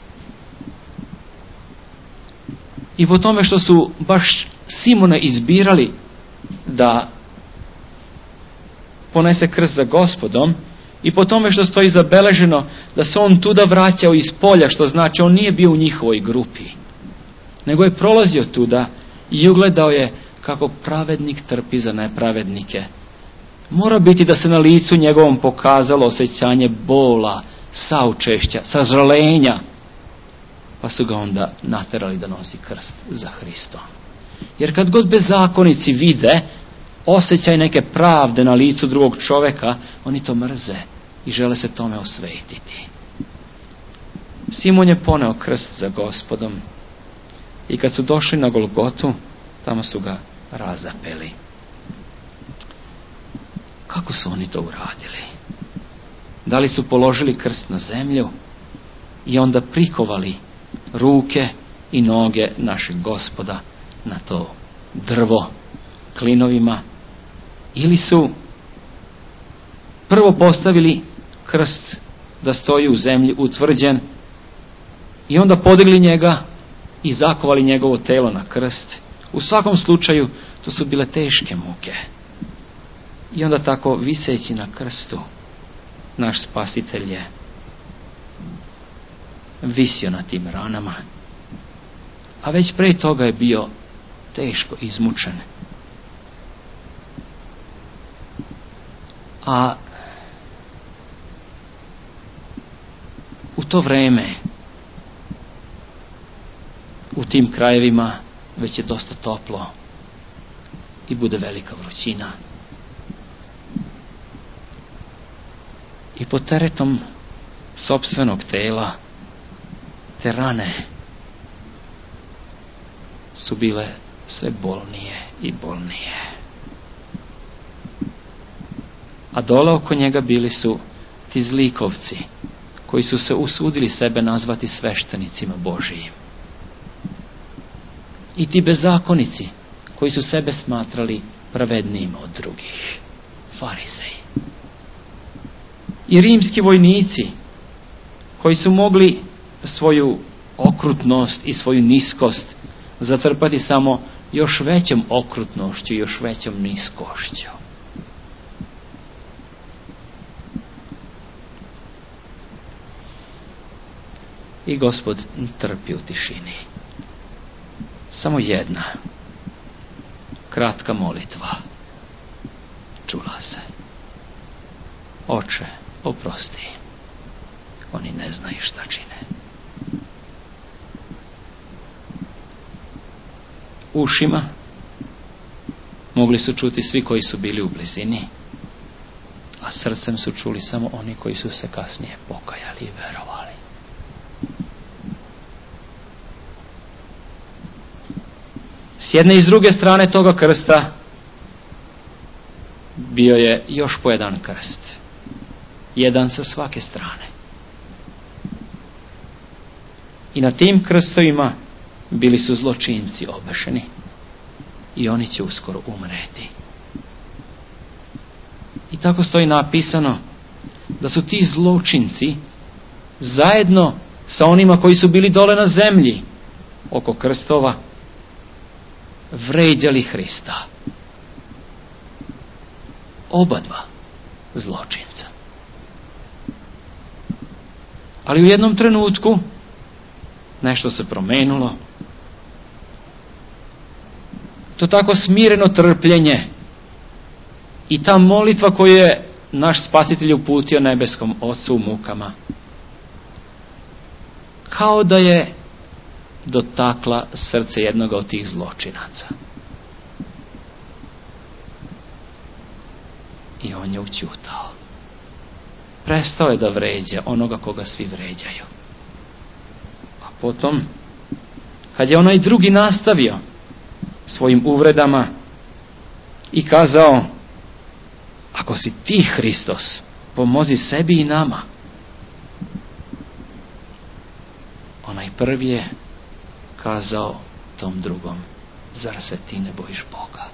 [SPEAKER 1] I po tome što su baš Simona izbirali da ponese krst za Gospodom, i po tome što stoji zabeleženo da se on tuda vraćao iz polja, što znači on nije bio u njihovoj grupi, nego je prolazio tuda i ugledao je kako pravednik trpi za nepravednike. Mora biti da se na licu njegovom pokazalo osjećanje bola, saučešća, sažalenja, pa su ga onda naterali da nosi krst za Hristom. Jer kad god bezakonici vide osjećaj neke pravde na licu drugog čovjeka, oni to mrze i žele se tome osvetiti. Simon je poneo krst za Gospodom i kad su došli na Golgotu, tamo su ga razapeli. Kako su oni to uradili? Da li su položili krst na zemlju i onda prikovali ruke i noge našeg Gospoda na to drvo klinovima, ili su prvo postavili krst da stoji u zemlji utvrđen i onda podigli njega i zakovali njegovo telo na krst? U svakom slučaju to su bile teške muke. I onda tako viseći na krstu naš Spasitelj je visio na tim ranama, a već pre toga je bio teško izmučen. A u to vreme u tim krajevima već je dosta toplo i bude velika vrućina. I pod teretom sopstvenog tela te rane su bile sve bolnije i bolnije. A dole oko njega bili su ti zlikovci koji su se usudili sebe nazvati sveštenicima Božijim. I ti bezakonici koji su sebe smatrali pravednijim od drugih, fariseji. I rimski vojnici koji su mogli svoju okrutnost i svoju niskost zatrpati samo još većom okrutnošću i još većom niskošću. I Gospod trpi u tišini. Samo jedna kratka molitva čula se. Oče, oprosti, oni ne znaju šta čine. Ušima mogli su čuti svi koji su bili u blizini, a srcem su čuli samo oni koji su se kasnije pokajali i verovali. S jedne i s druge strane toga krsta bio je još po jedan krst. Jedan sa svake strane. I na tim krstovima bili su zločinci obešeni. I oni će uskoro umreti. I tako stoji napisano da su ti zločinci zajedno sa onima koji su bili dole na zemlji oko krstova vređali Hrista. Oba dva zločinca. Ali u jednom trenutku nešto se promenilo. To tako smireno trpljenje i ta molitva koju je naš Spasitelj uputio nebeskom Ocu u mukama, kao da je dotakla srce jednog od tih zločinaca. I on je ućutao. Prestao je da vređa onoga koga svi vređaju. A potom, kad je onaj drugi nastavio svojim uvredama i kazao: ako si ti Hristos, pomozi sebi i nama. Onaj prvi je kazao tom drugom: zar se ti ne bojiš Boga?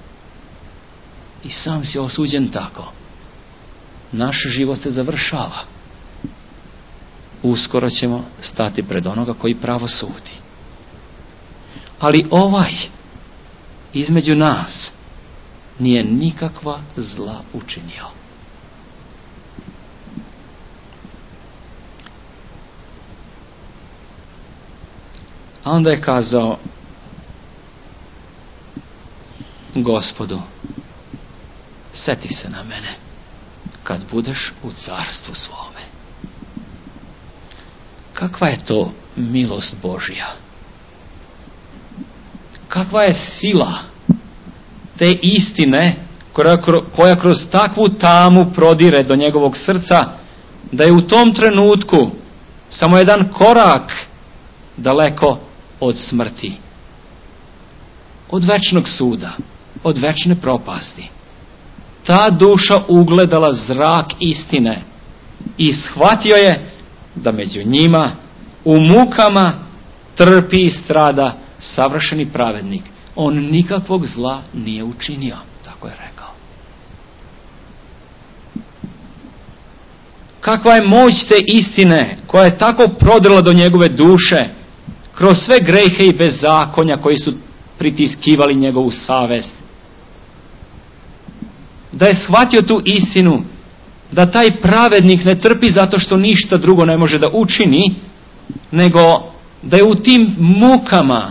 [SPEAKER 1] I sam si osuđen tako. Naš život se završava. Uskoro ćemo stati pred onoga koji pravo sudi. Ali ovaj između nas nije nikakva zla učinio. A onda je kazao: Gospodu, seti se na mene kad budeš u carstvu svome. Kakva je to milost Božja? Kakva je sila te istine koja kroz takvu tamu prodire do njegovog srca, da je u tom trenutku samo jedan korak daleko od smrti, od večnog suda, od večne propasti. Ta duša ugledala zrak istine i shvatio je da među njima u mukama trpi i strada savršeni pravednik. On nikakvog zla nije učinio, tako je rekao. Kakva je moć te istine koja je tako prodrla do njegove duše kroz sve grehe i bezakonja koji su pritiskivali njegovu savest. Da je shvatio tu istinu, da taj pravednik ne trpi zato što ništa drugo ne može da učini, nego da je u tim mukama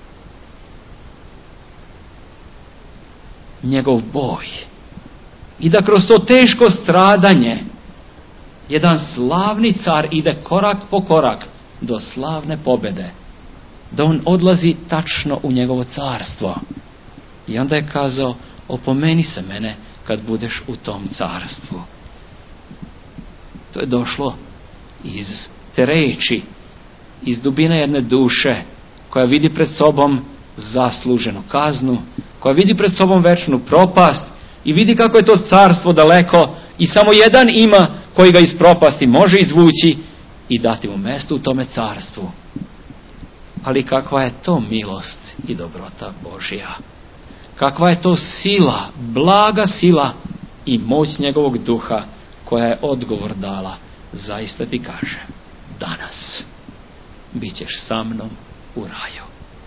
[SPEAKER 1] njegov boj. I da kroz to teško stradanje jedan slavni car ide korak po korak do slavne pobjede. Da on odlazi tačno u njegovo carstvo. I onda je kazao: opomeni se mene kad budeš u tom carstvu. To je došlo iz te reči, iz dubine jedne duše koja vidi pred sobom zasluženu kaznu, koja vidi pred sobom večnu propast i vidi kako je to carstvo daleko i samo jedan ima koji ga iz propasti može izvući i dati mu mjesto u tome carstvu. Ali kakva je to milost i dobrota Božja. Kakva je to sila, blaga sila i moć njegovog duha koja je odgovor dala: zaista ti kažem, danas bit ćeš sa mnom u raju.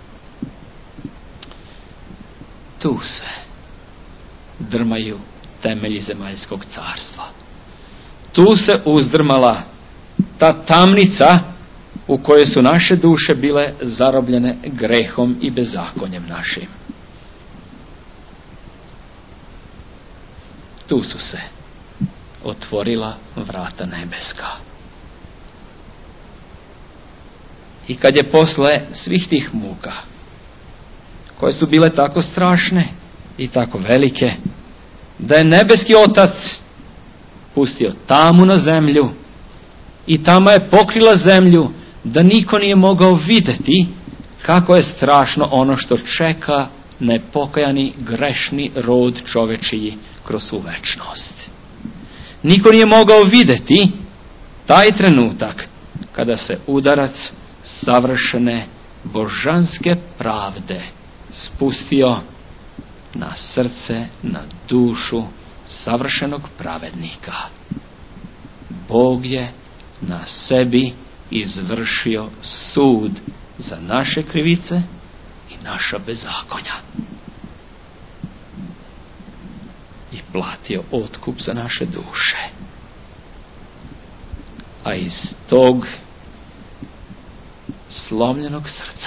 [SPEAKER 1] Tu se drmaju temelji zemaljskog carstva. Tu se uzdrmala ta tamnica u kojoj su naše duše bile zarobljene grehom i bezakonjem našim. Tu su se otvorila vrata nebeska. I kad je posle svih tih muka, koje su bile tako strašne i tako velike, da je nebeski Otac pustio tamu na zemlju i tama je pokrila zemlju, da niko nije mogao vidjeti kako je strašno ono što čeka nepokajani grešni rod čovečiji kroz svu večnost. Niko nije mogao vidjeti taj trenutak kada se udarac savršene božanske pravde spustio na srce, na dušu savršenog pravednika. Bog je na sebi izvršio sud za naše krivice i naša bezakonja. I platio otkup za naše duše. A iz tog slomljenog srca,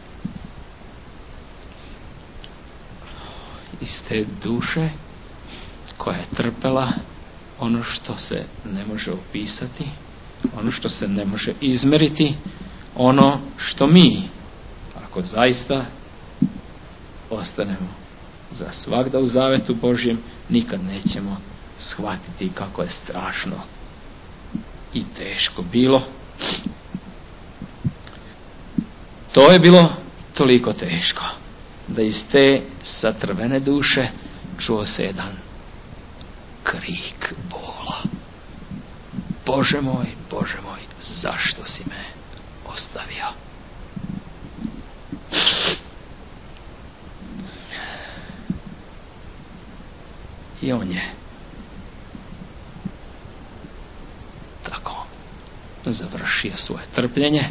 [SPEAKER 1] iz te duše koja je trpela ono što se ne može opisati, ono što se ne može izmeriti, ono što mi ako zaista ostanemo za svagda u zavetu Božjem, nikad nećemo shvatiti kako je strašno i teško bilo. To je bilo toliko teško da iz te satrvene duše čuo se jedan krik bola. Bože moj, zašto si me ostavio? I on je tako završio svoje trpljenje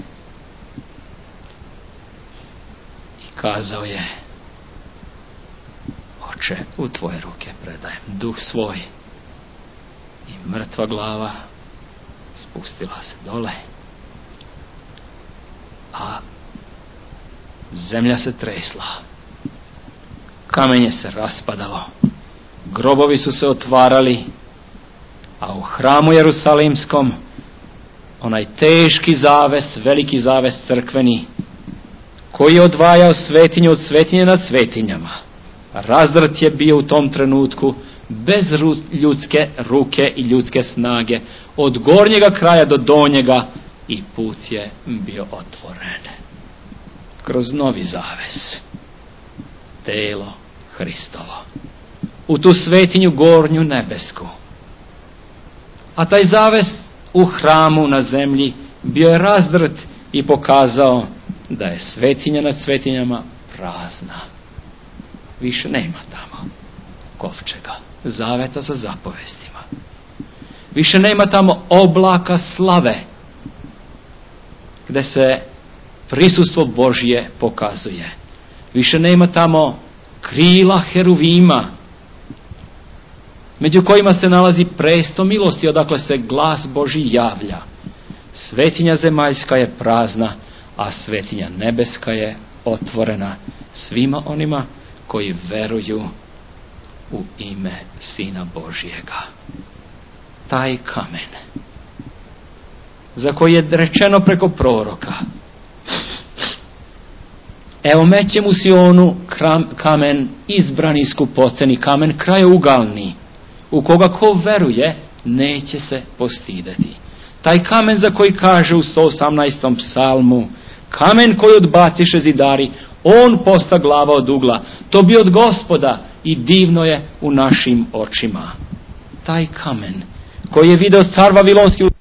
[SPEAKER 1] i kazao je: Oče, u tvoje ruke predajem duh svoj. I mrtva glava spustila se dole, a zemlja se tresla, kamenje se raspadalo, grobovi su se otvarali, a u hramu Jerusalimskom onaj teški zaves, veliki zaves crkveni, koji je odvajao svetinju od svetinje nad svetinjama, razdrt je bio u tom trenutku bez ljudske ruke i ljudske snage, od gornjega kraja do donjega, i put je bio otvoren kroz novi zaves, telo Hristovo, u tu svetinju gornju nebesku. A taj zaves u hramu na zemlji bio je razdrt i pokazao da je svetinja nad svetinjama prazna. Više nema tamo kovčega zaveta sa zapovestima. Više nema tamo oblaka slave gde se prisustvo Božje pokazuje. Više nema tamo krila heruvima među kojima se nalazi presto milosti, odakle se glas Božji javlja. Svetinja zemaljska je prazna, a svetinja nebeska je otvorena svima onima koji veruju u ime Sina Božjega. Taj kamen za koji je rečeno preko proroka: evo mećem u Sionu kamen izbrani, skupoceni kamen, krajougalni, u koga ko veruje neće se postideti. Taj kamen za koji kaže u 118. psalmu: kamen koji odbaciše zidari, on posta glava od ugla. To bi od Gospoda i divno je u našim očima. Taj kamen koji je video car Vavilonski